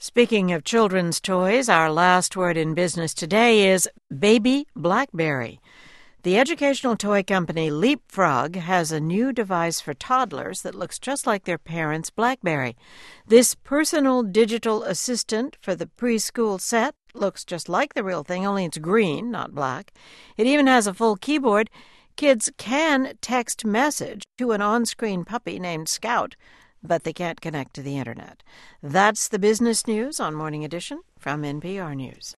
Speaking of children's toys, our last word in business today is Baby BlackBerry. The educational toy company Leapfrog has a new device for toddlers that looks just like their parents' BlackBerry. This personal digital assistant for the preschool set looks just like the real thing, only it's green, not black. It even has a full keyboard. Kids can text message to an on-screen puppy named Scout, but they can't connect to the internet. That's the business news on Morning Edition from NPR News.